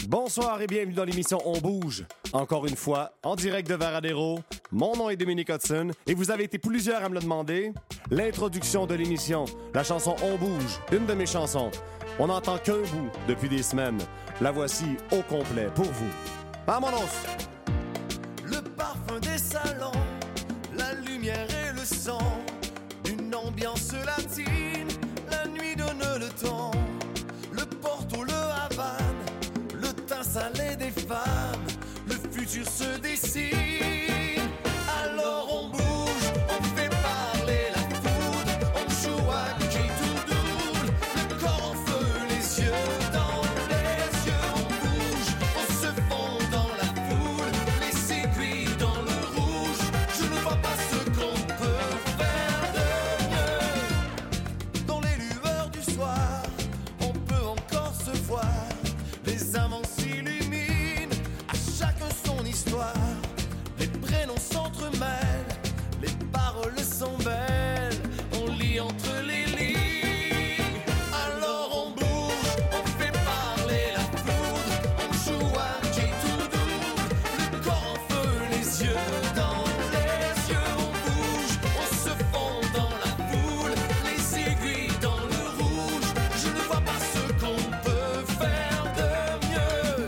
Bonsoir et bienvenue dans l'émission On Bouge. Encore une fois, en direct de Varadero. Mon nom est Dominique Hudson et vous avez été plusieurs à me le demander. L'introduction de l'émission, la chanson On Bouge, une de mes chansons. On n'entend qu'un bout depuis des semaines. La voici au complet pour vous. Vamonos! Le parfum des salons, la lumière et le son, une ambiance latine, la nuit donne le ton. Le Porto, le Havane, le teint salé des femmes, le futur se dessine. Alors on bouge, on fait parler la foudre, on joue à qui tout double, le corps en feu, les yeux dans les yeux. On bouge, on se fond dans la foule, les aiguilles dans le rouge. Je ne vois pas ce qu'on peut faire de mieux. Dans les lueurs du soir, on peut encore se voir. Les amants s'illuminent, à chacun son histoire. Les prénoms s'entremêlent, les paroles sont belles. On lit entre les lignes. Alors on bouge, on fait parler la foudre, on joue à qui tout double, le corps en feu, les yeux dans les yeux. On bouge, on se fond dans la foule, les aiguilles dans le rouge. Je ne vois pas ce qu'on peut faire de mieux.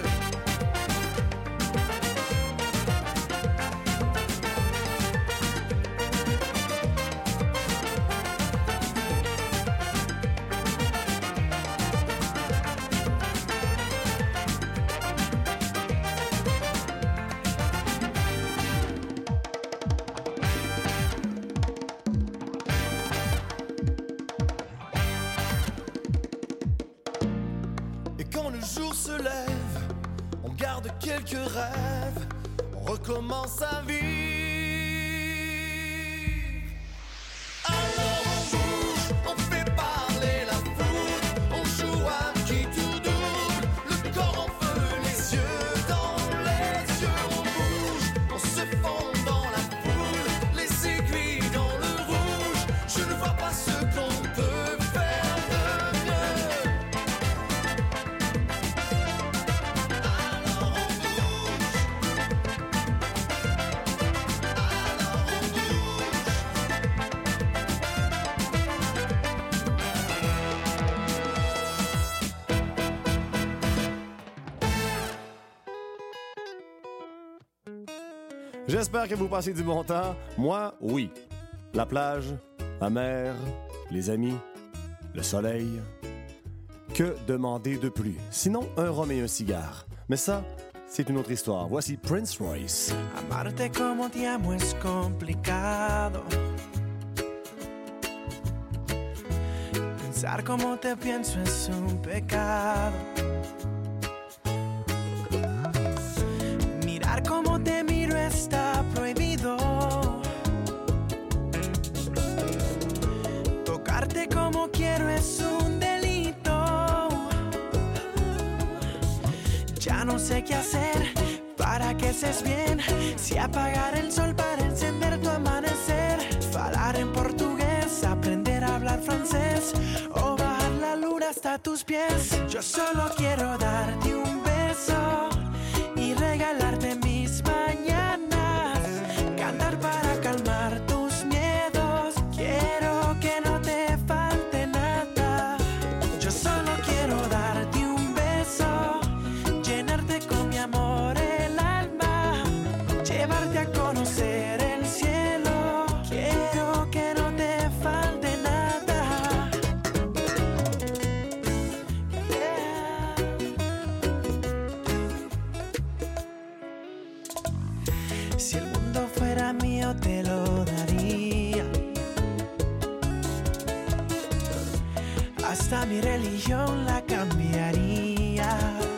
Et quand le jour se lève, on garde quelques rêves, on recommence à vivre. Alors on bouge, on fait parler la foudre, on joue à qui tout double, le corps en feu, les yeux dans les yeux. On bouge, on se fond dans la foule, les aiguilles dans le rouge. Je ne vois pas ce qu'on peut faire de mieux. Alors on bouge. Alors on bouge. J'espère que vous passez du bon temps. Moi, oui. La plage, la mer, les amis, le soleil. Que demander de plus? Sinon, un rhum et un cigare. Mais ça, c'est une autre histoire. Voici Prince Royce. Amarte como te amo es complicado. Pensar como te pienso es un pecado. Mirar como te miro está prohibido. Tocarte como quiero es un delito. Ya no sé qué hacer para que estés bien. Si apagar el sol para encender tu amanecer. Falar en portugués, aprender a hablar francés. O bajar la luna hasta tus pies. Yo solo quiero darte un beso y regalarte mis mañanas. Cantar para calmar tus miedos. Quiero que no te falte nada. Yo solo quiero darte un beso, llenarte con mi amor el alma, llevarte a conocer el cielo. Quiero que no te falte nada. Yeah. Si el mundo fuera mío te lo daría. Hasta mi religión la cambiaría.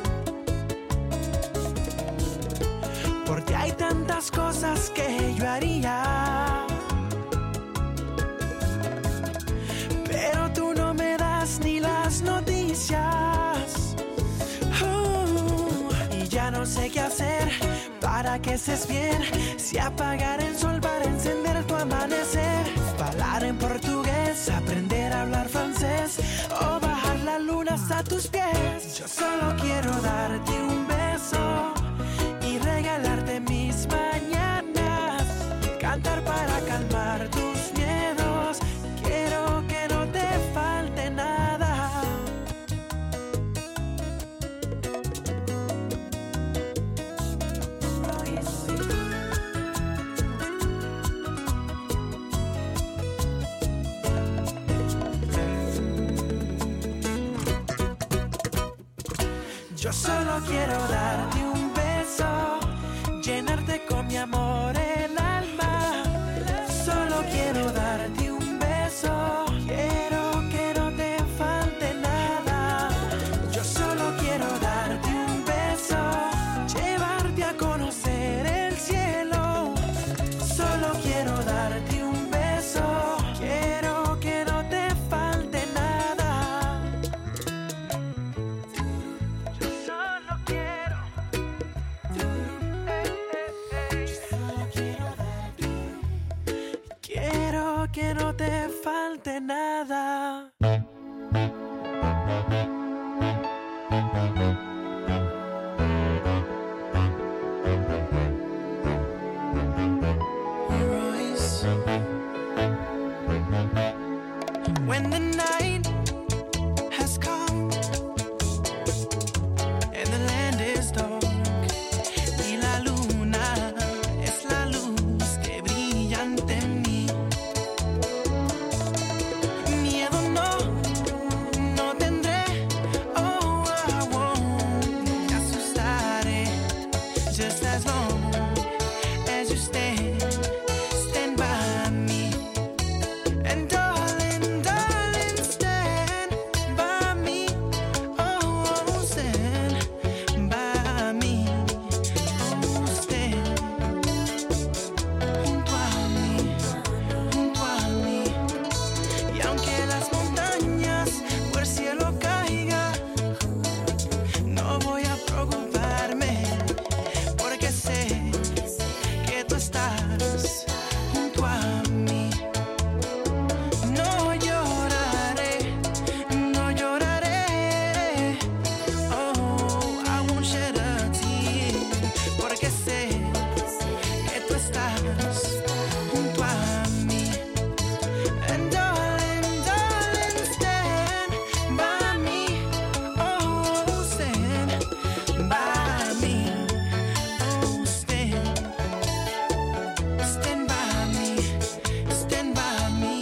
Porque hay tantas cosas que yo haría. Pero tú no me das ni las noticias. Y ya no sé qué hacer para que estés bien. Si apagar el sol para encender tu amanecer. Hablar en portugués, aprender a hablar francés. O bajar la luna hasta tus pies. Yo solo quiero darte un beso Yo solo quiero darte un beso, llenarte con mi amor el alma. Solo quiero darte un beso, quiero que no te falte nada. Yo solo quiero darte un beso, llevarte a conocer el cielo. Solo quiero darte un beso, quiero que no te falte nada. Yo solo quiero, quiero que no te falte nada. Royce. When the night has come and the land is dark y la luna es la luz que brilla ante mí, miedo no tendré. Oh, I won't me asustaré, just as long as you stand by me. And darling, darling, stand by me. Oh, stand by me. Oh, stand junto a mí. Y aunque las montañas por el cielo caigan, no voy a preocuparme, porque sé que tú estás junto a mí. No lloraré, no lloraré. Oh, I won't shed a tear, porque sé que tú estás junto a mí. And darling, darling, stand by me. Oh, stand by me. Oh, stand by me. Stand by me.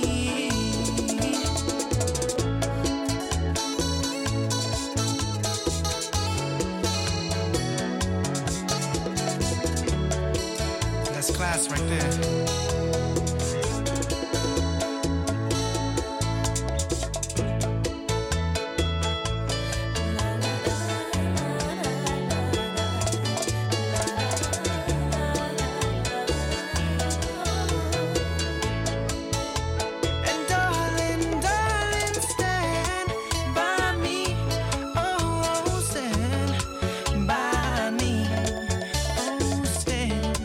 That's class right there. And darling, darling, stand by me. Oh, stand by me. Oh, stand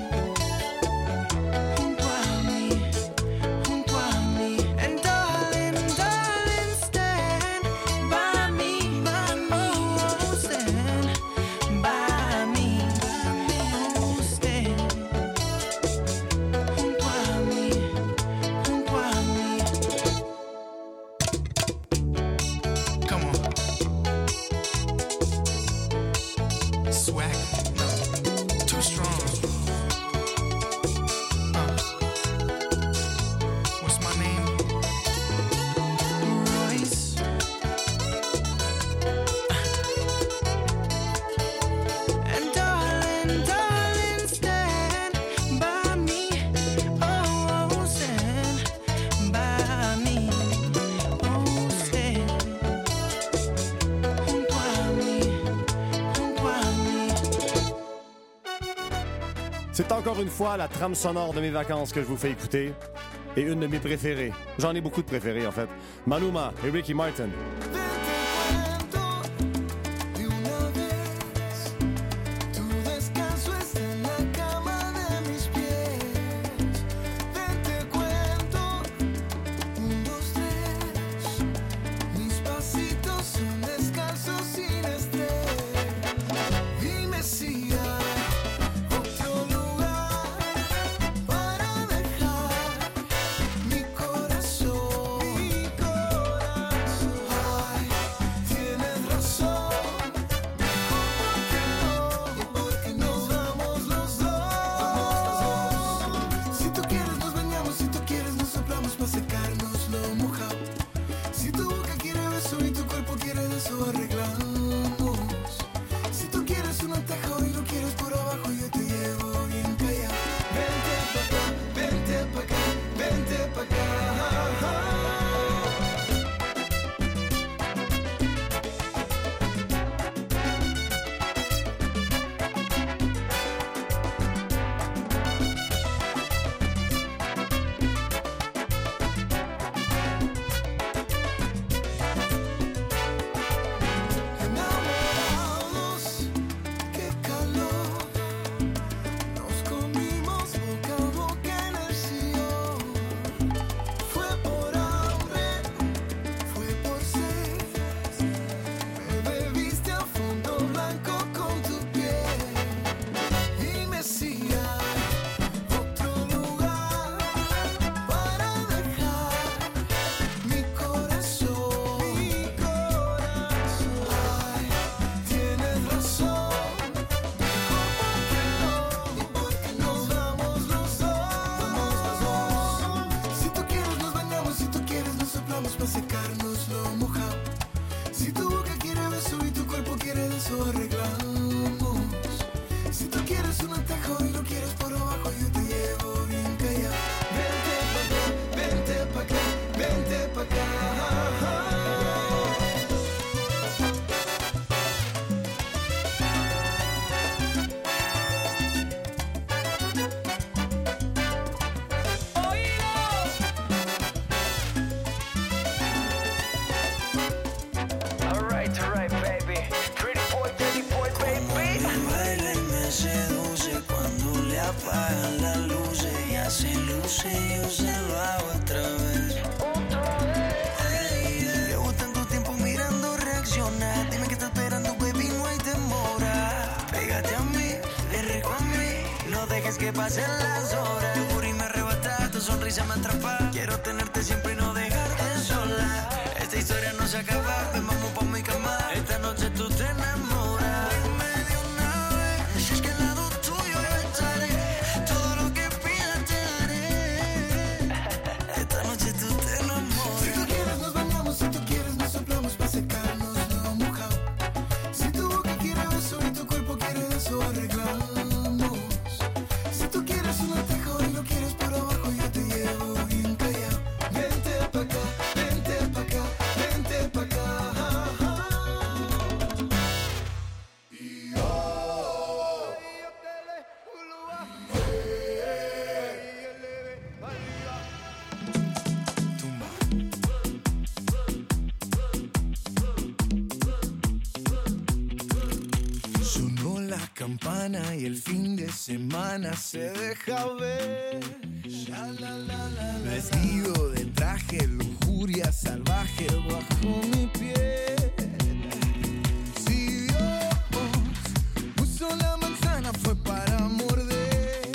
junto a mí, junto a mí. And darling, darling, stand by me. Oh, stand by me. Oh, stand junto a mí, junto a mí. Come on. Swag. Too strong. What's my name? Royce. And darling, darling, stand by me. Oh, stand by me. Oh, stand junto a mí, junto a mí. C'est encore une fois la trame sonore de mes vacances que je vous fais écouter. Et une de mes préférées. J'en ai beaucoup de préférées, en fait. Maluma et Ricky Martin. De una vez, tu descanso está en la cama de mis pies. Te cuento, 1, 2, 3. Mis pasitos son descalzos sin estrés. Dime si hay otro lugar para dejar mi corazón. Ay, arreglamos. Si tú quieres un atajo y lo quieres por abajo, yo te llevo bien callado. Vente pa' acá, vente pa' acá, vente pa' acá. Apagan las luces y así luce, yo se lo hago otra vez. Llevo tanto tiempo mirando reaccionar. Dime qué está esperando, baby, no hay demora. Pégate a mí, ven rico a mí. No dejes que pasen las horas. Tu furia me arrebata, tu sonrisa me atrapa. Quiero tenerte siempre y no dejarte sola. Esta historia no se acaba, ven vamos pa' mi cama. Esta noche tú te enamoras. Dime de una vez, si es que al lado tuyo yo estaré. Todo lo que pidas te haré. Esta noche tú te enamoras. Si tú quieres nos bañamos, si tú quieres nos soplamos pa' secarnos lo mojado. Si tu boca quiere beso y tu cuerpo quiere eso, arreglamos. Si tú quieres un atajo y lo quieres por abajo, yo te llevo bien callado. Vente pa' acá, vente pa' acá, vente pa' acá. Sonó la campana y el fin de semana se deja ver. Vestido de traje, lujuria salvaje bajo mi piel. Si Dios puso la manzana fue para morder.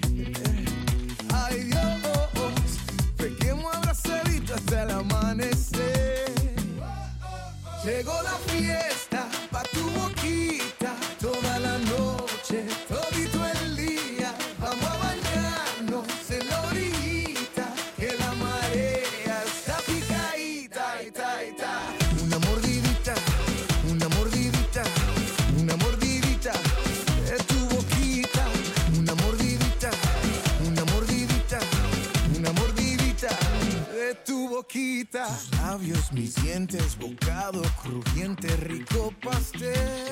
Ay Dios, pequemos abrazaditos hasta el amanecer. Llegó la fiesta pa' tu boquita, toda la noche, todito el día. Vamos a bañarnos en la orillita, que la marea está picadita, ita, ita. Una mordidita, una mordidita, una mordidita de tu boquita. Una mordidita, una mordidita, una mordidita de tu boquita. Tus labios, mis dientes, bocado crujiente, rico pastel.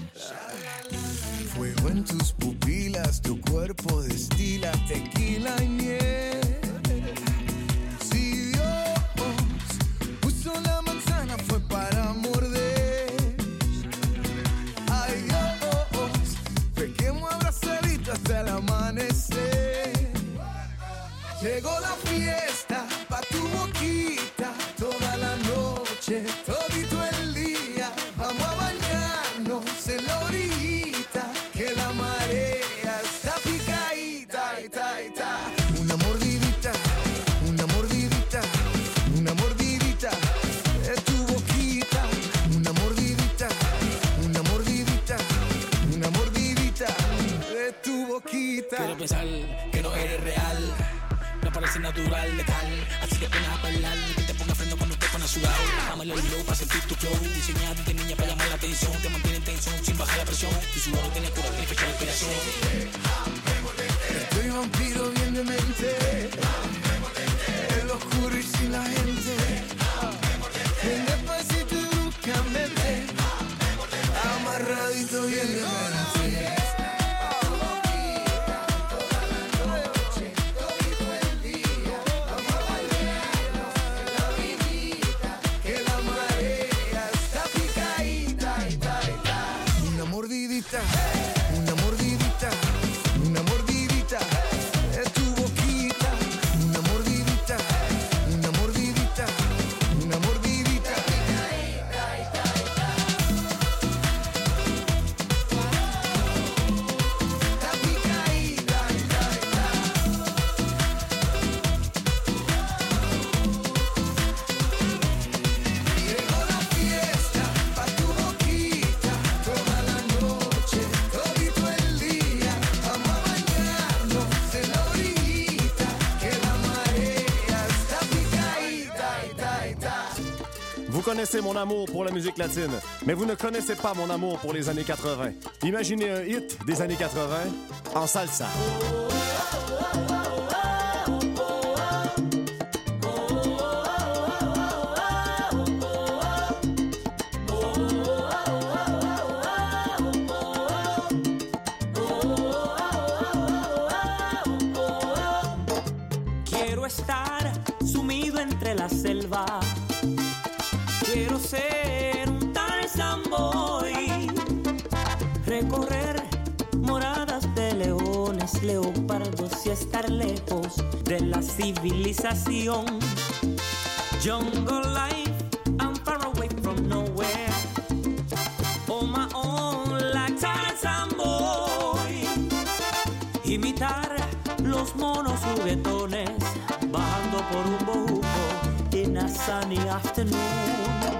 Fuego en tus pupilas, tu cuerpo destila tequila y miel. Si Dios puso la manzana fue para morder. Ay Dios, pequemos abrazaditos hasta el amanecer. Llegó la fiesta pa' tu boquita, toda la noche, todito el día. Vamos a bañarnos en la orillita, que la marea está picadita, ita, ita. Una mordidita, una mordidita, una mordidita de tu boquita. Una mordidita, una mordidita, una mordidita de tu boquita. Quiero pensar que no eres real, no parece natural, letal. Así que pones a bailar, que te ponga freno cuando te pones a sudar. Bájame el low para sentir tu flow, diseñado de niña para llamar la atención. Te mantiene en tensión sin bajar la presión, tu sudor no tiene cura, tiene fecha de inspiración. Estoy vampiro bien de mente, en lo oscuro y sin la gente. Ven despacito y bruscamente, amarradito bien de mente. Una mordidita, una mordidita de tu boquita. Una mordidita, una mordidita, una mordidita. La picadita, llegó la fiesta pa' tu boquita, toda la noche, todo connaissez mon amour pour la musique latine, mais vous ne connaissez pas mon amour pour les années 80. Imaginez un hit des années 80 en salsa. Quiero estar sumido entre la selva. Quiero ser un Tarzan Boy. Recorrer moradas de leones, leopardos y estar lejos de la civilización. Jungle life, I'm far away from nowhere. On my own like Tarzan Boy. Imitar los monos juguetones, bajando por un bojuco in a sunny afternoon.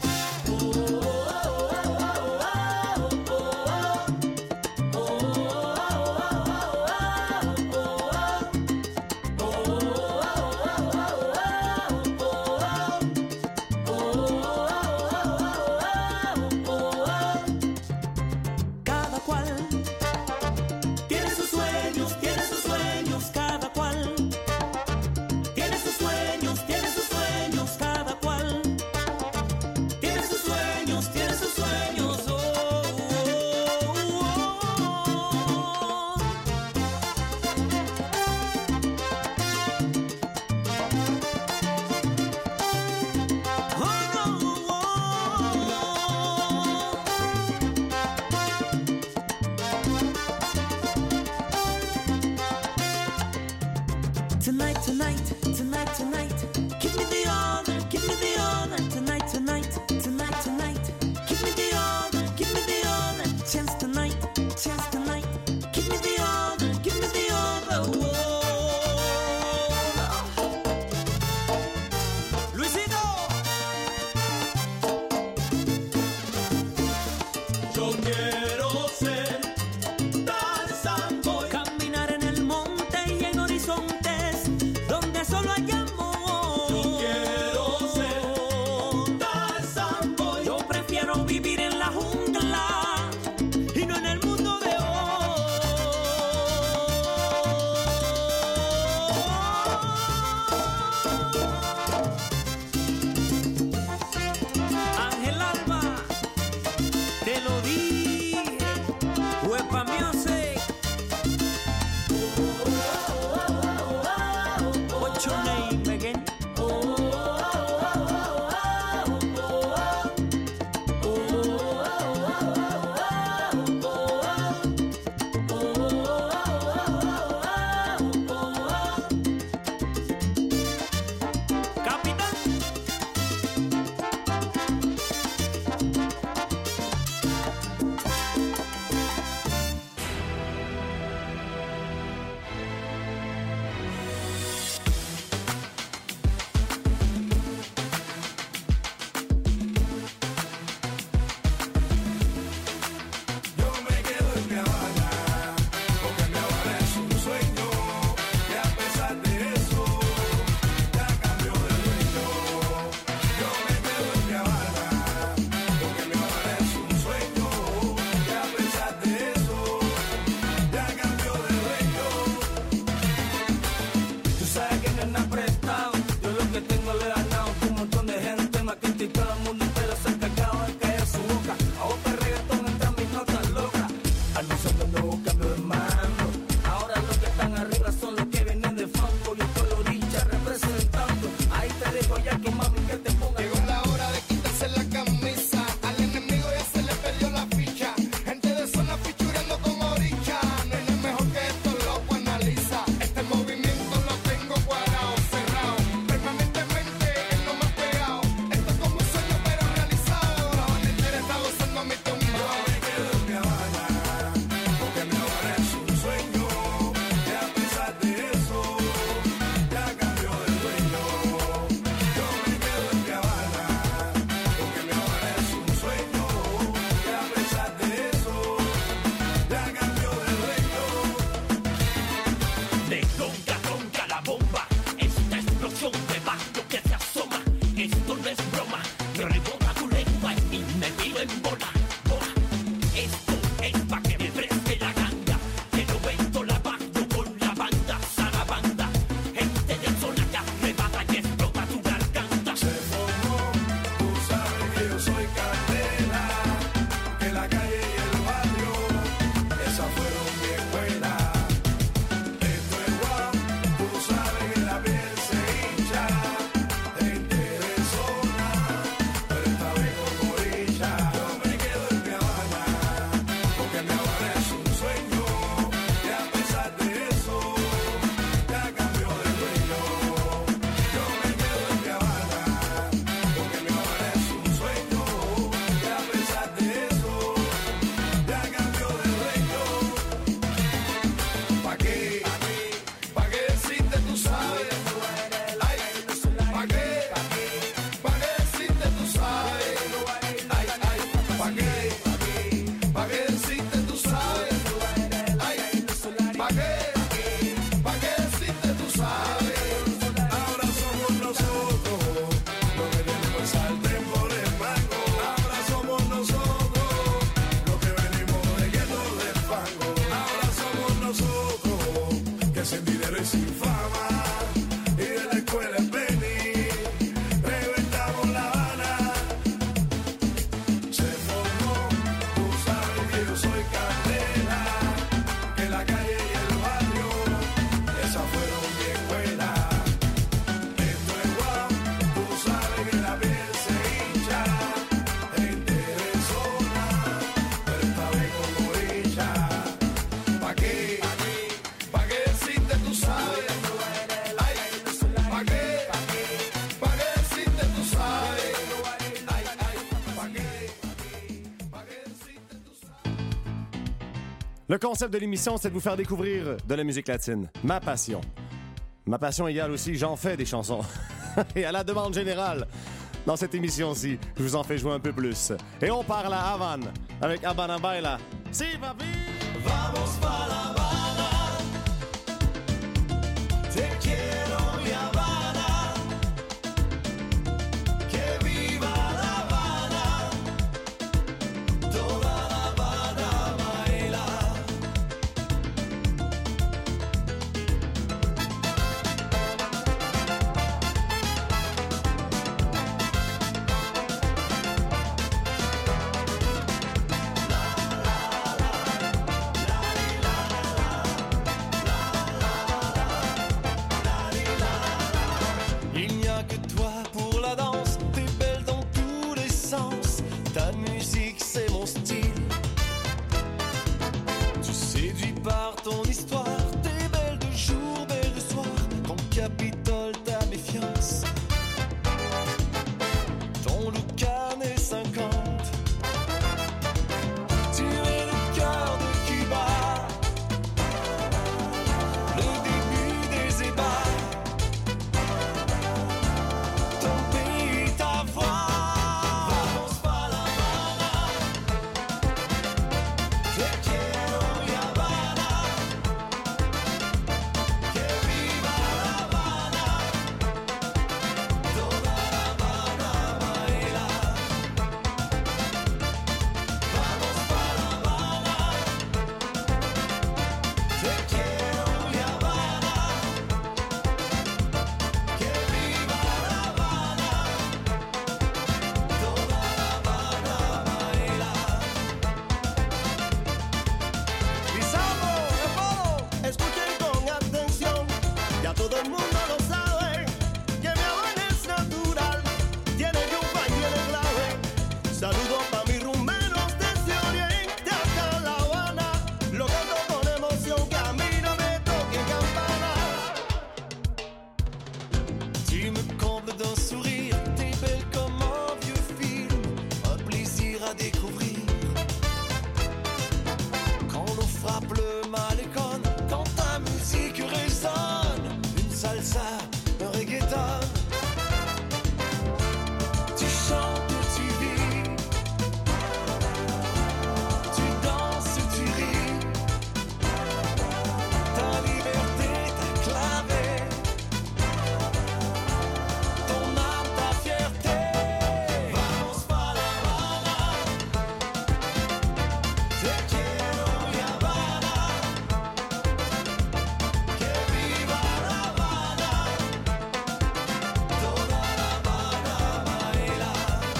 Cada cual tiene sus sueños, cada cual tiene sus sueños, cada cual Le concept de l'émission, c'est de vous faire découvrir de la musique latine. Ma passion. Ma passion égale aussi, j'en fais des chansons. Et à la demande générale, dans cette émission-ci, je vous en fais jouer un peu plus. Et on part à la Havane avec Habana Baila. Si, papi! Vamos pa La Habana, te quiero mi Habana, que viva La Habana, toda La Habana baila. Il n'y a que toi pour la danse, t'es belle dans tous les sens. Ta musique c'est mon style. Tu séduis par ton histoire, t'es belle de jour, belle de soir. Ton Capitole, ta méfiance. Ton look années 50. Tu es le cœur de Cuba, le début des ébats. Ton pays, ta voix. Vamos pa La Habana, te quiero mi Habana, que viva La Habana, toda La Habana baila. Vamos pa La Habana, te quiero mi Habana, que viva La Habana, toda La Habana baila. Pisamos el polo, escuchen con atención, ya todo el mundo lo sabe, que mi Habana es natural, tiene yuca y tiene clave. Saludos pa' mis rumberos desde Oriente hasta La Habana, lo canto con emoción, que a mí no me toque campana. Tu me combles d'un sourire, t'es belle comme un vieux film, un plaisir à découvrir. Quand l'eau frappe le malécon, quand ta musique résonne, une salsa, un reggaeton. Tu chantes, tu vis, tu danses, tu ris. Ta liberté, ta clave, ton âme, ta fierté. Vamos pa La Habana, te quiero mi Habana, que viva La Habana, toda La Habana baila.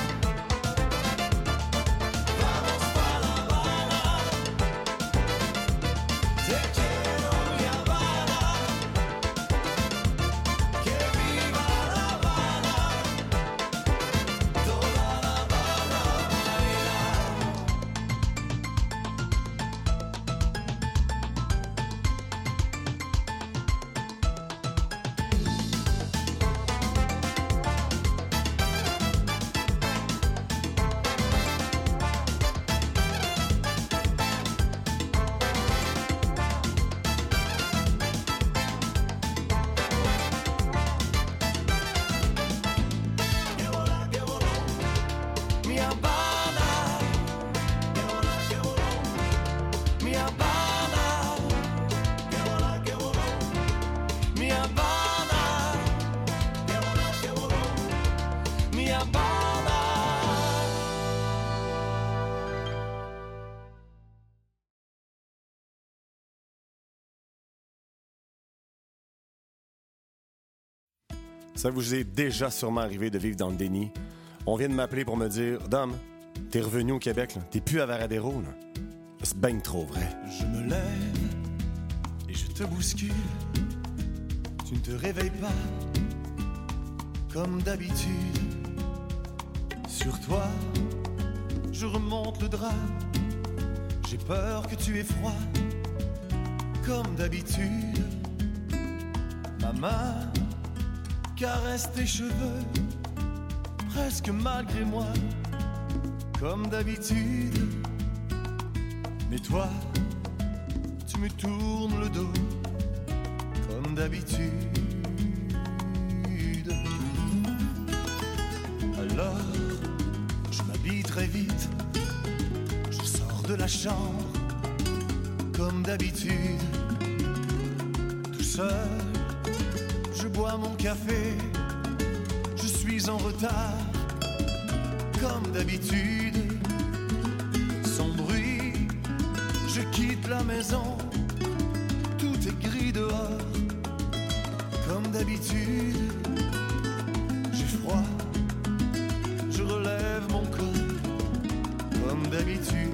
Vamos pa La Habana, te quiero mi Habana, que viva La Habana, toda La Habana baila. Que volá, que voló, mi Habana. Que volá, que voló, mi Habana. Que volá, que voló, mi Habana. Que volá, que voló, mi Habana. Ça vous est déjà sûrement arrivé de vivre dans le déni. On vient de m'appeler pour me dire « Dom, t'es revenu au Québec, là. T'es plus à Varadero. Là. » C'est ben trop vrai. Je me lève et je te bouscule. Tu ne te réveilles pas comme d'habitude. Sur toi, je remonte le drap. J'ai peur que tu aies froid comme d'habitude. Ma main caresse tes cheveux, presque malgré moi, comme d'habitude. Mais toi, je me tourne le dos comme d'habitude. Alors, je m'habille très vite, je sors de la chambre comme d'habitude. Tout seul, je bois mon café, je suis en retard comme d'habitude. Sans bruit, je quitte la maison, tout est gris dehors comme d'habitude. J'ai froid, je relève mon col comme d'habitude.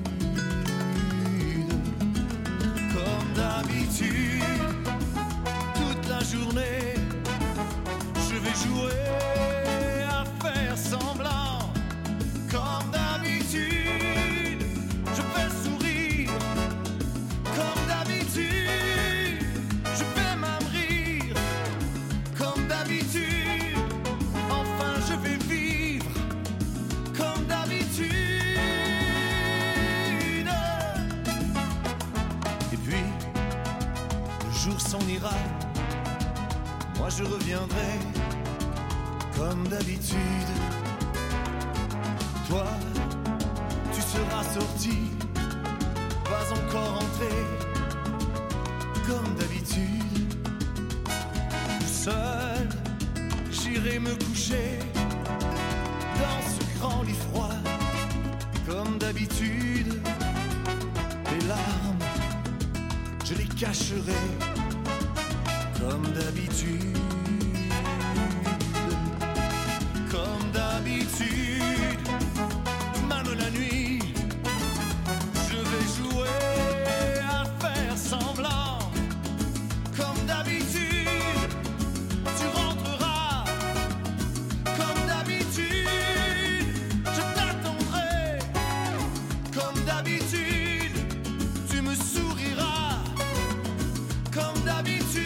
Comme d'habitude, toute la journée, je vais jouer à faire semblant. Comme d'habitude, je vais sourire. Comme d'habitude, je vais même rire. Comme d'habitude, enfin je vais vivre. Comme d'habitude. Et puis, le jour s'en ira. Moi je reviendrai comme d'habitude. Toi, tu seras sorti, pas encore entré comme d'habitude. Seul, j'irai me coucher dans ce grand lit froid comme d'habitude. Les larmes, je les cacherai comme d'habitude. Comme d'habitude, même la nuit, je vais jouer à faire semblant. Comme d'habitude, tu rentreras. Comme d'habitude, je t'attendrai. Comme d'habitude, tu me souriras. Comme d'habitude.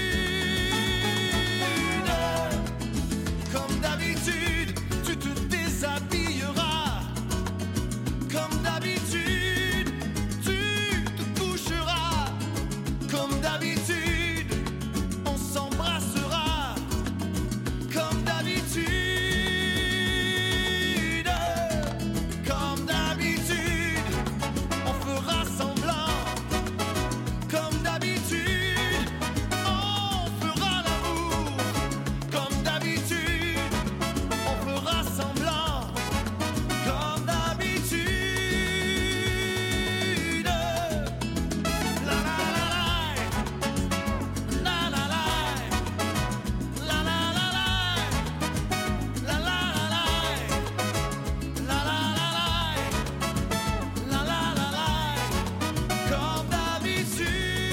Comme d'habitude, tu te déshabilleras. Comme d'habitude, tu te coucheras. Comme d'habitude, on s'embrassera. Comme d'habitude. Comme d'habitude, on fera semblant. Comme d'habitude, on fera l'amour. Comme d'habitude, on fera semblant. Comme d'habitude. La la la la, la la la, la la la la, la la la la, la la la la, comme d'habitude.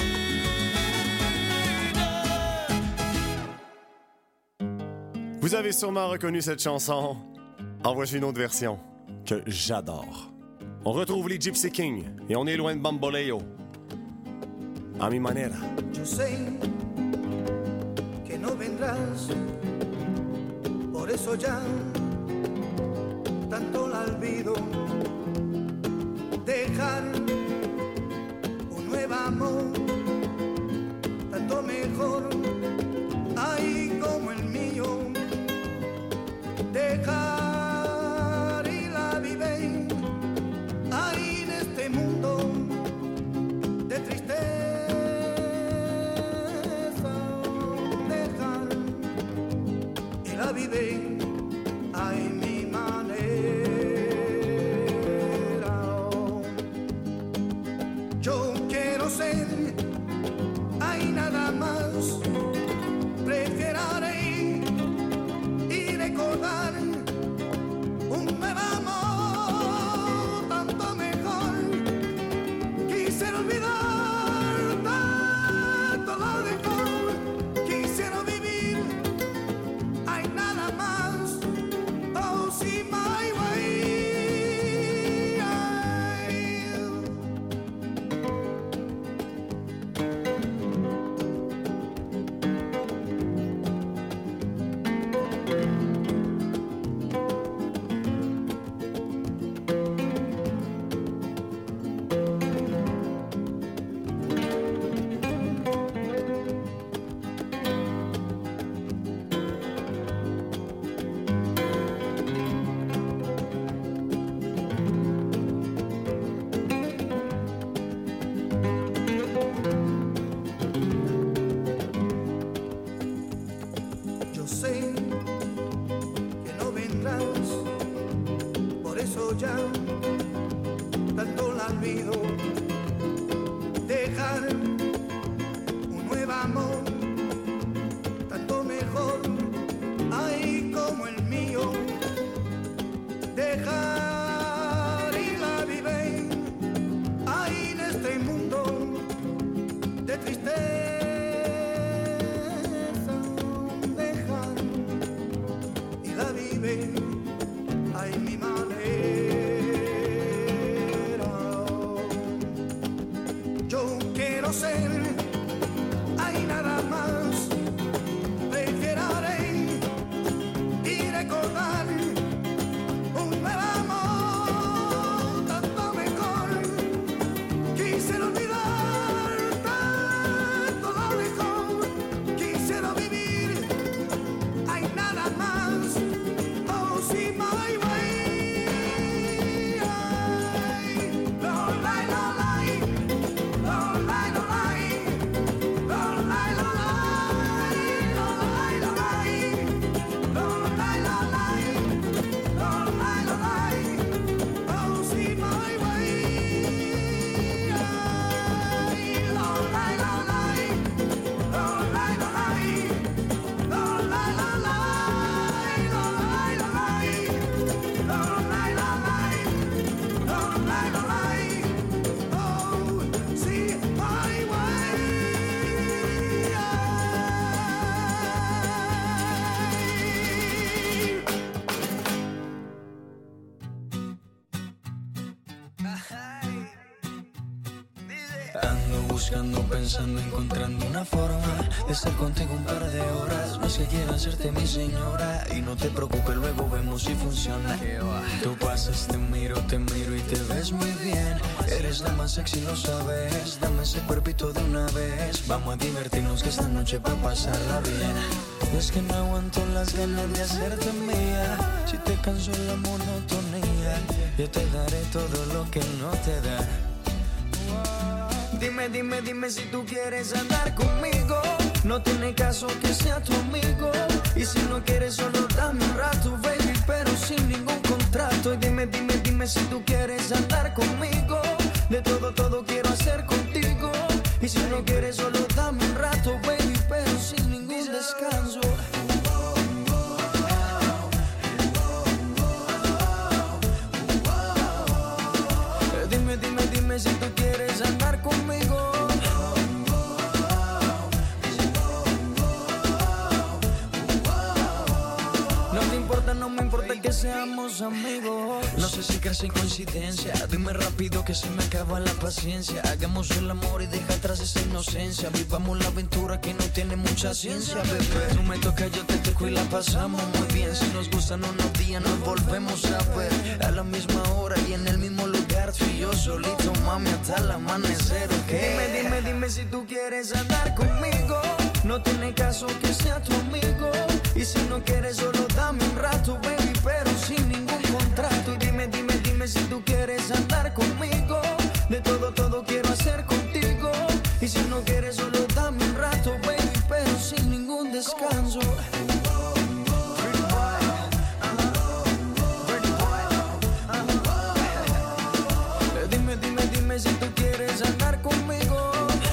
Vous avez sûrement reconnu cette chanson. En voici une autre version que j'adore. On retrouve les Gypsy Kings et on est loin de Bamboleo. A mi manera. Yo sé que no vendrás, por eso ya tanto la olvido. Dejar un nuevo amor, tanto mejor, ay como el mío. Dejar y la vive, ay en este mundo de tristeza. Dejar y la vive, ay mi manera. Yo quiero ser, ay nada más, prefiero reír y recordar un nuevo amor, tanto mejor. Quisiera olvidar tanto lo dejó. Quisiera vivir, hay nada más. Oh, see my way. de tristeza dejan y la viven a mi manera. Yo quiero ser, hay nada más, prefiero y recordar un nuevo amor tanto mejor. Quisiera olvidar tanto lo mejor, quisiera vivir, hay nada más. Oh, sí, my way. No lie, no lie, no lie, no lie, no lie, no lie, no lie, no lie, no lie, no lie, no lie, no lie. Oh, sí, my way. No lie, no lie, no lie, no lie, no lie, no lie, no lie, no lie, no lie, no lie, no lie, no lie. Oh, see my way. Ando buscando, pensando, encontrando una forma de estar contigo un par de horas. No es que quiera hacerte mi señora, y no te preocupes, luego vemos si funciona. Tú pasas, te miro y te ves muy bien. Eres la más sexy, lo sabes. Dame ese cuerpito de una vez. Vamos a divertirnos que esta noche va a pasarla bien. Es que no aguanto las ganas de hacerte mía. Si te canso la monotonía, yo te daré todo lo que no te da. Dime, dime, dime si tú quieres andar conmigo. No tiene caso que sea tu amigo. Y si no quieres solo dame un rato, baby, pero sin ningún contrato. Y dime, dime, dime si tú quieres andar conmigo. De todo, todo quiero hacer contigo. Y si no quieres solo dame un rato, baby, pero sin ningún descanso. Dime, dime, dime si tú quieres andar conmigo. No te importa, no me importa que seamos amigos. No sé si crees en coincidencia. Dime rápido que se me acaba la paciencia. Hagamos el amor y deja atrás esa inocencia. Vivamos la aventura que no tiene mucha ciencia, bebé. Tú me tocas, yo te toco y la pasamos muy bien. Si nos gustan unos días nos volvemos a ver. A la misma hora y en el mismo lugar. Tú y yo solito, mami, hasta el amanecer, ¿ok? Dime, dime, dime si tú quieres andar conmigo. No tiene caso que sea tu amigo. Y si no quieres solo dame un rato, baby, pero sin ningún contrato. Y dime, dime, dime si tú quieres andar conmigo. De todo, todo quiero hacer contigo. Y si no quieres solo dame un rato, baby, pero sin ningún descanso. Dime, dime, dime si tú quieres andar conmigo.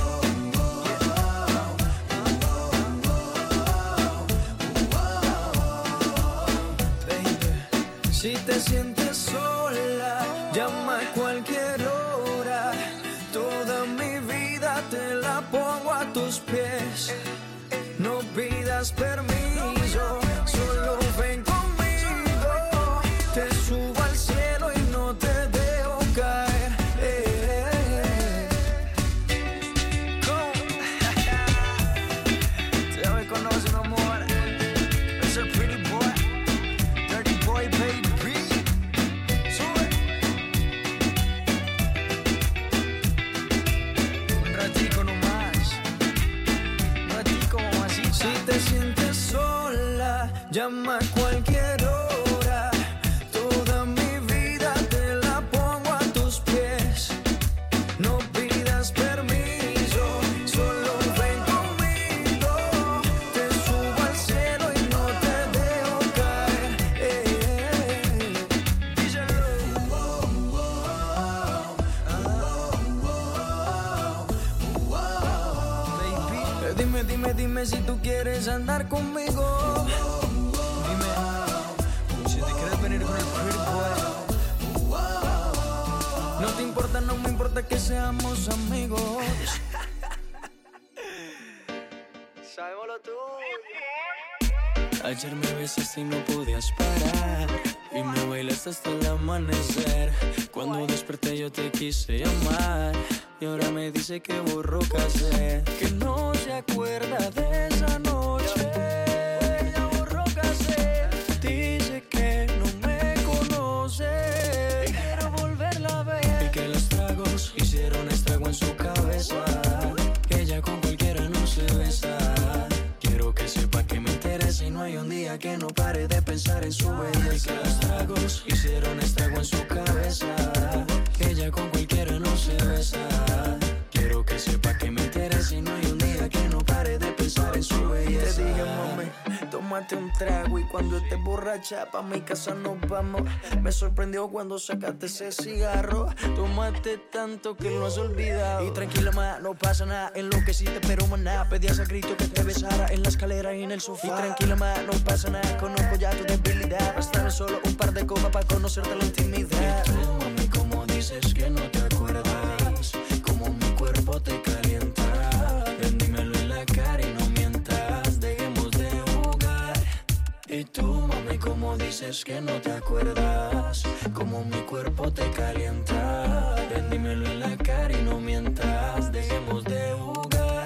Si te sientes sola, llama a cualquier hora. Toda mi vida te la pongo a tus pies. No pidas permiso, solo ven conmigo. Te subo al cielo y no te dejo caer. Te me conoce, mi amor. Es el pretty boy, dirty boy, baby. Si te sientes sola, llama a cualquier hora. Toda mi vida te la pongo a tus pies. No pidas permiso, solo ven conmigo. Te subo al cielo y no te dejo caer. Díselo. Dime, dime, dime si tú quieres andar conmigo. Dime si te quieres venir con el pretty boy. No te importa, no me importa que seamos amigos. sabemos lo tuyo. Ayer me besaste y no podías parar y me bailaste hasta el amanecer. Cuando desperté yo te quise llamar y ahora me dice que borró casé, que no se acuerda de esa noche. Ya borró casé, dice que no me conoce y quiero volverla a ver. Y que los tragos hicieron estrago en su cabeza, que ella con cualquiera no se besa. Quiero que sepa que me interesa y no hay un día que no pare de pensar en su belleza. Que los tragos hicieron estrago en su cabeza, que ella con cualquiera no se besa. Quiero que sepa que me interesa y no hay un día que no pare de pensar en su belleza. Te dije, mami, tómate un trago y cuando estés borracha pa' mi casa nos vamos. Me sorprendió cuando sacaste ese cigarro. Tomaste tanto que lo has olvidado. Y tranquila, ma, no pasa nada. Enloqueciste, pero maná, pedías a grito que te besara en la escalera y en el sofá. Y tranquila, ma, no pasa nada. Conozco ya tu debilidad. Bastarme solo un par de copas para conocerte la intimidad. Y tú, mami, como dices que no te acuerdas, como mi cuerpo te calienta. Ven, dímelo en la cara y no mientas, dejemos de jugar. Y tú, mami, como dices que no te acuerdas, como mi cuerpo te calienta. Ven, dímelo en la cara y no mientas, dejemos de jugar.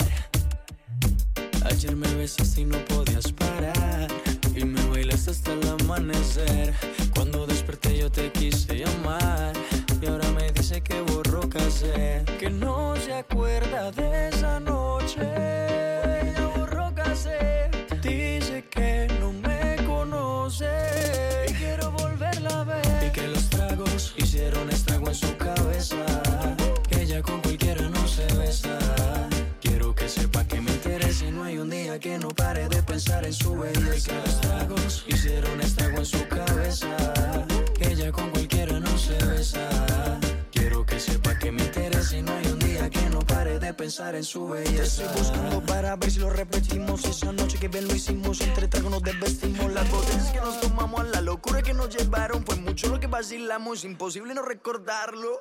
Ayer me besaste y no podías parar y me bailaste hasta el amanecer. Cuando desperté yo te quise llamar y ahora me dice que borró casé, que no se acuerda de esa noche. Ya borró casé, dice que no me conoce y quiero volverla a ver. Y que los tragos hicieron estrago en su cabeza, que ella con cualquiera no se besa. Quiero que sepa que me interesa y no hay un día que no pare de pensar en su belleza. Y que los tragos hicieron estrago en su cabeza, que ella con cualquiera no se besa. Quiero que sepa que me interesa y no hay un día que no pare de pensar en su belleza. Te estoy buscando para ver si lo repetimos. Esa noche que bien lo hicimos, entre tragos nos desvestimos. Las botellas que nos tomamos, a la locura que nos llevaron. Fue mucho lo que vacilamos, es imposible no recordarlo.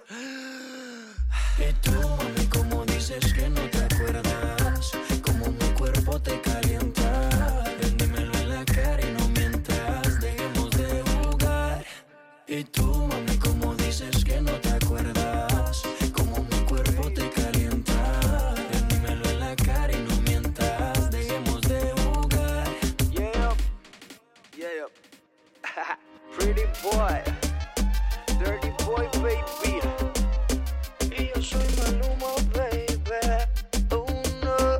Y tú, mami, como dices que no te acuerdas, como mi cuerpo te calienta. Ven, dímelo en la cara y no mientas, dejemos de jugar. Y tú, mami, como dices que no te acuerdas, como mi cuerpo te calienta. Ven, dímelo en la cara y no mientas, dejemos de jugar. Yeah, yeah. Pretty boy, dirty boy, baby. Y yo soy Maluma, baby. Oh no.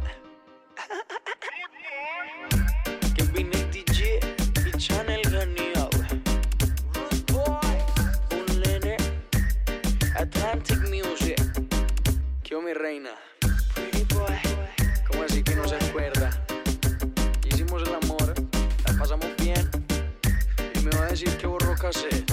Que vine DJ y Channel Ganiao. Rude boy, un nene. Atlantic Music. Que mi reina. Pretty boy. ¿Cómo así que no se acuerda? Hicimos el amor, la pasamos bien. Y me va a decir que borró cassette.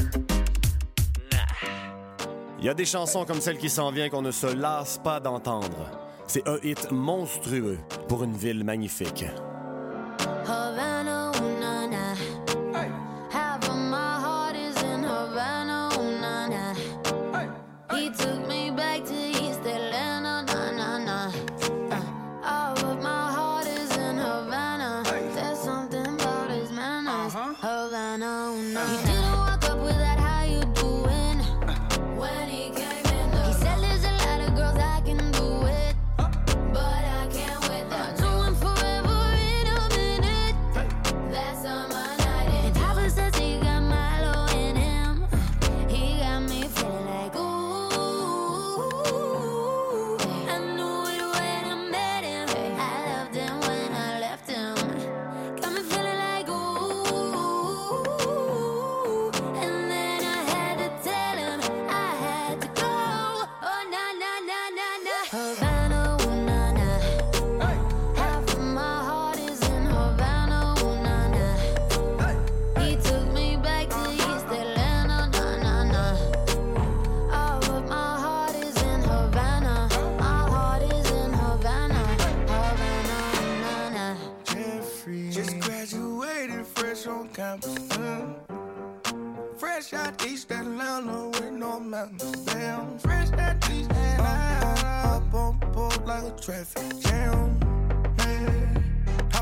Il y a des chansons comme celle qui s'en vient qu'on ne se lasse pas d'entendre. C'est un hit monstrueux pour une ville magnifique. Havana, ooh, na, na. Half of my heart is in Havana, ooh, na, na. He took me back to East Atlanta, na, na, na. All of my heart is in Havana. There's something about his manners. Havana, ooh, na. He didn't walk up with that, how you doing? When he came in, he said there's a lot of girls I can do it, but I can't with them. Doing forever in a minute. That's on my night. And Papa says he got Milo in him. He got me feeling like ooh. I knew it when I met him. I loved him when I left him. Got me feeling like ooh. And then I had to tell him I had to go. Oh na na na na na. Havana, ooh na na. Half of my heart is in Havana, ooh na na. He took me back to East Atlanta, na na na. All of my heart is in Havana. My heart is in Havana, Havana, na na. Jeffrey just graduated fresh on campus. Fresh out East Atlanta with no mountains. Damn, fresh out East Atlanta. Up on board like a traffic jam. Man,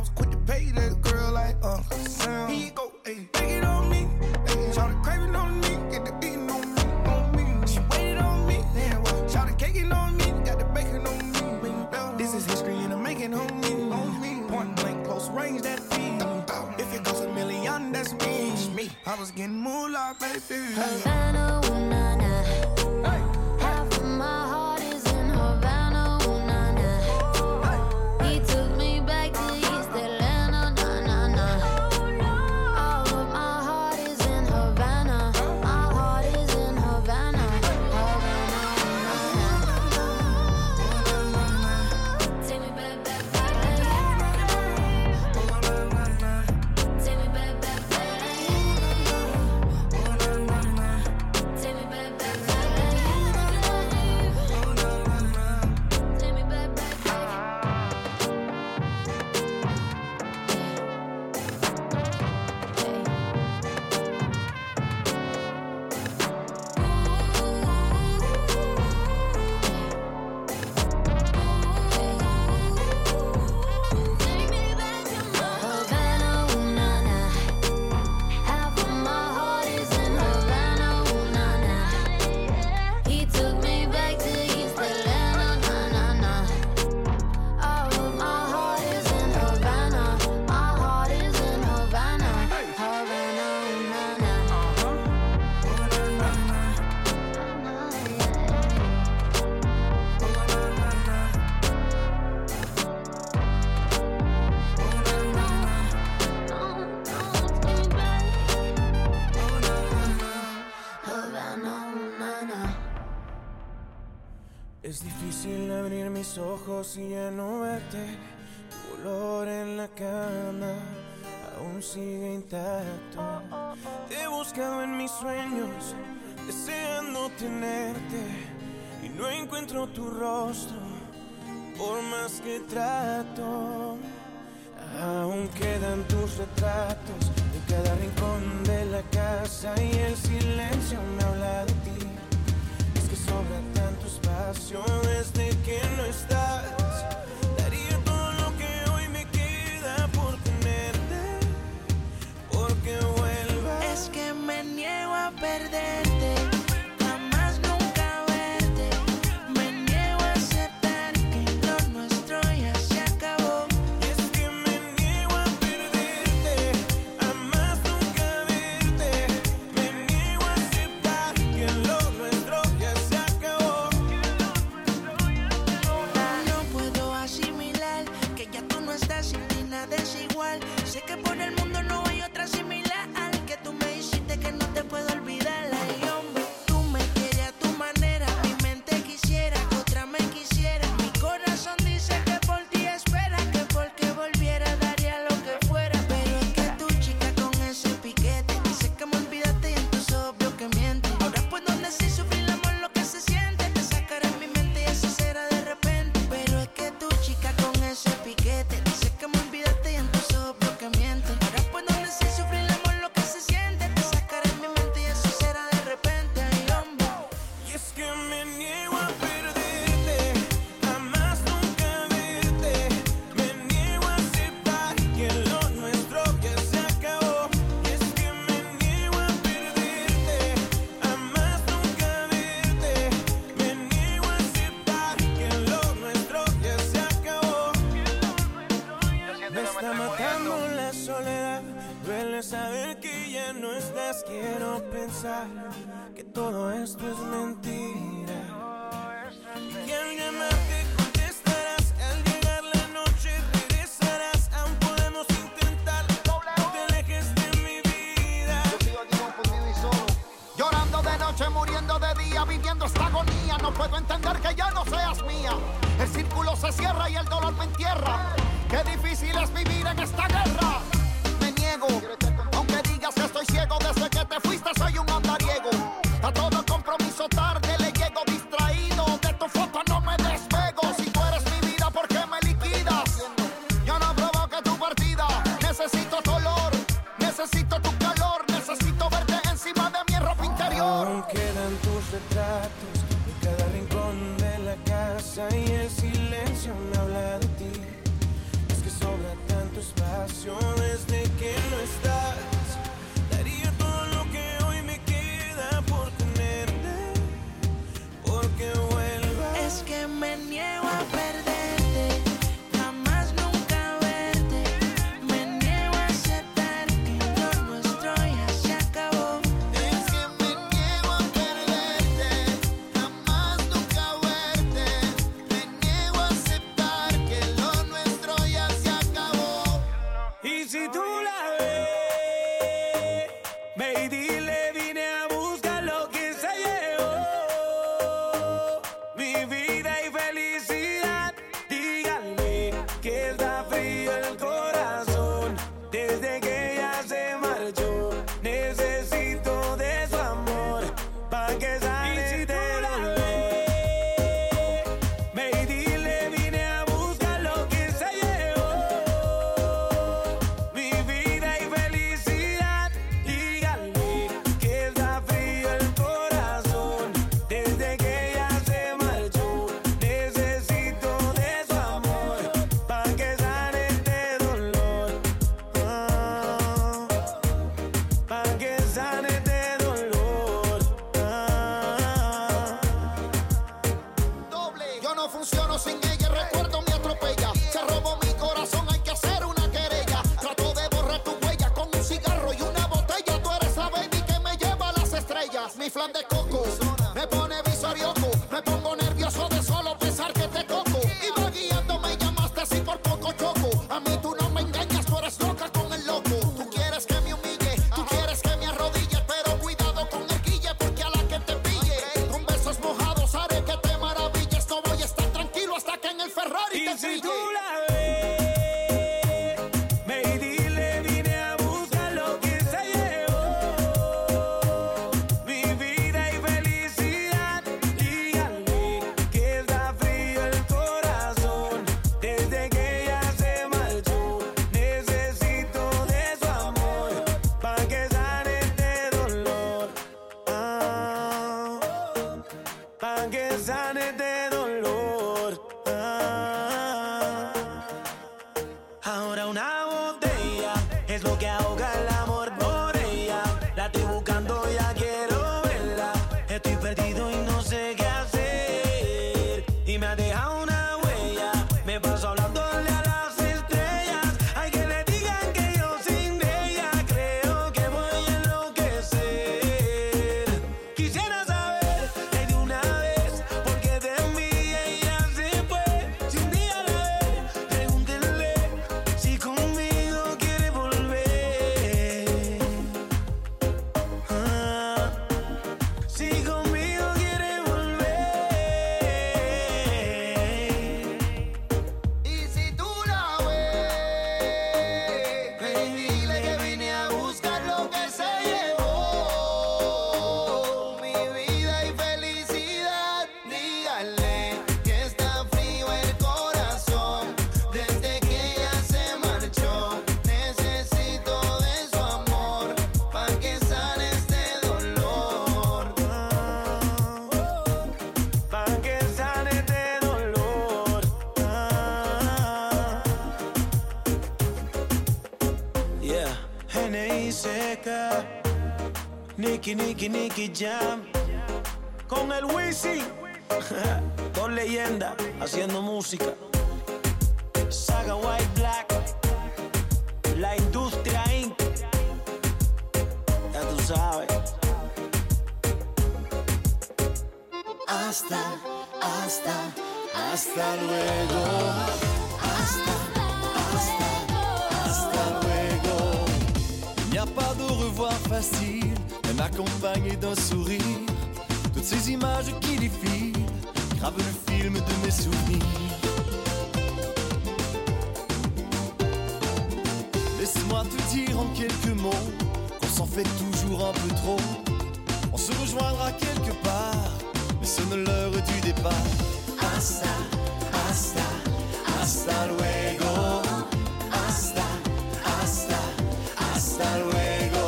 was getting moolah, baby. Havana, ooh, nah, nah. Half of my heart is in Havana, ooh, nah, nah. He took me back to East Atlanta, nah, nah, nah. All of my heart is in Havana. My heart is in Havana. Havana, ooh, nah, nah. Take me back, back, back. Take me back, back, back. Take me back, back, back. Take me back, back, Havana, ooh, nah, nah. Half of my heart is in Havana, ooh, nah, nah. He took me back to East Atlanta, nah, nah, nah. All of my heart is in Havana. My heart is in Havana. Havana, ooh, nah, nah. Es difícil abrir mis ojos y ya no verte. Tu olor en la cama aún sigue intacto. Te he buscado en mis sueños, deseando tenerte, y no encuentro tu rostro, por más que trato. Aún quedan tus retratos en cada rincón de la casa, y el silencio me habla de ti. Es que sobra tanto espacio desde que no estás. Daría todo lo que hoy me queda por tenerte, porque vuelvas. Es que me niego a perderte, jamás nunca verte. Me niego a aceptar que lo nuestro ya se acabó. Es que me niego a perderte, jamás nunca verte. Me niego a aceptar que lo nuestro ya se acabó. No puedo asimilar que ya tú no estás, sin ti nada es igual. Sé que por el mundo no hay otra similar, que tú me hiciste que no te puedo olvidar. Ay, hombre, tú me quieres a tu manera, mi mente quisiera que otra me quisiera. Mi corazón dice que por ti espera, que porque volviera daría lo que fuera. Pero es que tu chica con ese piquete dice que me olvidaste y en tus ojos veo que miente. Ahora puedo decir sufrir el amor lo que se siente, te sacaré en mi mente y eso será de repente. Pero es que tu chica con ese piquete dice que me olvidaste y en tus ojos veo que miente. Ahora puedo decir sufrir el amor lo que se siente, te sacaré en mi mente y eso será de repente. Ay, hombre. Y es que me niego a perderte, jamás nunca verte. Me niego a aceptar que lo nuestro ya se acabó. Y es que me niego a perderte, jamás nunca verte. Me niego a aceptar que lo nuestro ya se acabó. Me está matando la soledad, duele saber que ya no estás. Quiero pensar que todo esto es mentira, y que alguien más te contestarás. Al llegar la noche regresarás, aún podemos intentar. No te alejes de mi vida. Llorando de noche, muriendo de día, viviendo esta agonía. No puedo entender que ya no seas mía. El círculo se cierra y el dolor me entierra. Qué difícil es vivir en esta guerra. Me niego, aunque digas que estoy ciego. Desde que te fuiste soy un andariego. A todo compromiso tarde le llego, distraído. De tu foto no me despego. Si tú eres mi vida, ¿por qué me liquidas? Yo no provoqué tu partida. Necesito tu olor, necesito tu calor. Necesito verte encima de mi ropa interior. Aún quedan tus retratos en cada rincón de la casa, y el silencio me habla de ti. Es que sobra tanto espacio desde que no estás. Daría todo lo que hoy me queda por tenerte, porque vuelvas. Es que me niego a perderte, jamás nunca verte. Me niego a aceptar que lo nuestro ya se acabó. ella el recuerdo me atropella. Se robó mi corazón, hay que hacer una querella. Trato de borrar tu huella con un cigarro y una botella. Tú eres la baby que me lleva a las estrellas. Mi flan de coco me pone visorioco. Me pongo nervioso de solo pensar que te toco. Iba guiando, me llamaste así por poco choco. A mí tú no me engañas, tú eres loca con el loco. Tú quieres que me humille, tú quieres que me arrodille, pero cuidado con el guille porque a la que te pille con besos mojados haré que te maravilles. No voy a estar tranquilo hasta que en el Ferrari te Si tú trille. la ves, ve y dile, vine a buscar lo que se llevó. Mi vida y felicidad. Dígale que está frío el corazón desde que ella se marchó. Necesito de su amor pa' que sane este dolor. Pa' que sane este dolor. Ahora una botella es lo que ahoga el amor por ella. La estoy buscando, ya quiero verla. Estoy perdido y no sé qué hacer. Y me ha dejado una huella. Me paso hablándole a las estrellas. Hay que le digan que yo sin ella creo que voy a enloquecer. Quisiera saber de una vez por qué de mí ella se fue. Si un día la ve, pregúntenle si conmigo quiere volver. Si conmigo quiere volver. Y si tú la ves, ve y dile que vine a buscar lo que se llevó. Mi vida y felicidad. Dígale que está frío el corazón desde que ella se marchó. Necesito de su amor pa' que sane este dolor. Pa' que sane este dolor. Yeah, N.I. seca. Nicky Jam. Con el Wisin. Dos leyendas haciendo música. Saga White Black. La Industria Inc. Ya tú sabes. Hasta luego. Hasta luego. Il n'y a pas de au revoir facile, même accompagné d'un sourire. Toutes ces images qui défilent gravent le film de mes souvenirs. Laisse-moi te dire en quelques mots qu'on s'en fait toujours un peu trop. On se rejoindra quelque part, mais sonne l'heure du départ. Hasta luego. Hasta luego.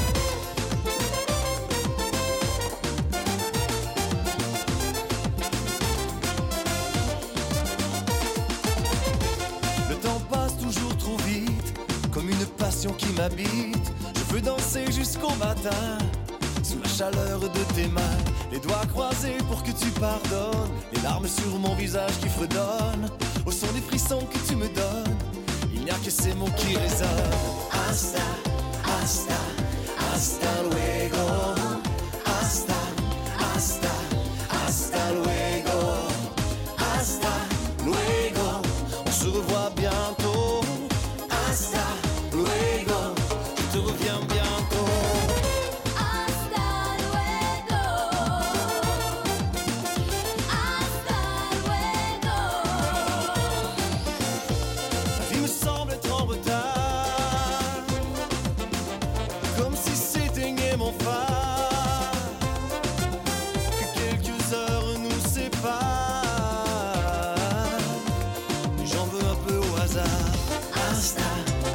Le temps passe toujours trop vite, comme une passion qui m'habite. Je veux danser jusqu'au matin, sous la chaleur de tes mains. Les doigts croisés pour que tu pardonnes, les larmes sur mon visage qui fredonnent. Au son des frissons que tu me donnes, il n'y a que ces mots qui résonnent. Hasta luego. Hasta luego. Hasta luego. On se revoit bientôt. Hasta luego. Je te reviens bientôt. La vie me semble être en retard, comme si s'éteignait mon phare, que quelques heures nous séparent. J'en veux un peu au hasard. Hasta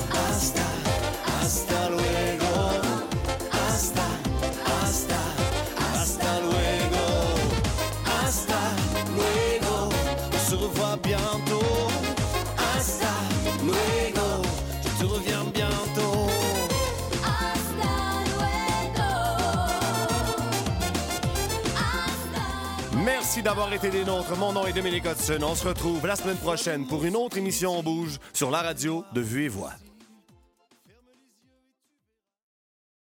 luego. Hasta luego. Hasta luego. On se revoit bientôt. Hasta luego. Je te reviens bientôt. Merci d'avoir été des nôtres. Mon nom est Dominique Hudson. On se retrouve la semaine prochaine pour une autre émission On bouge sur la radio de Vue et Voix.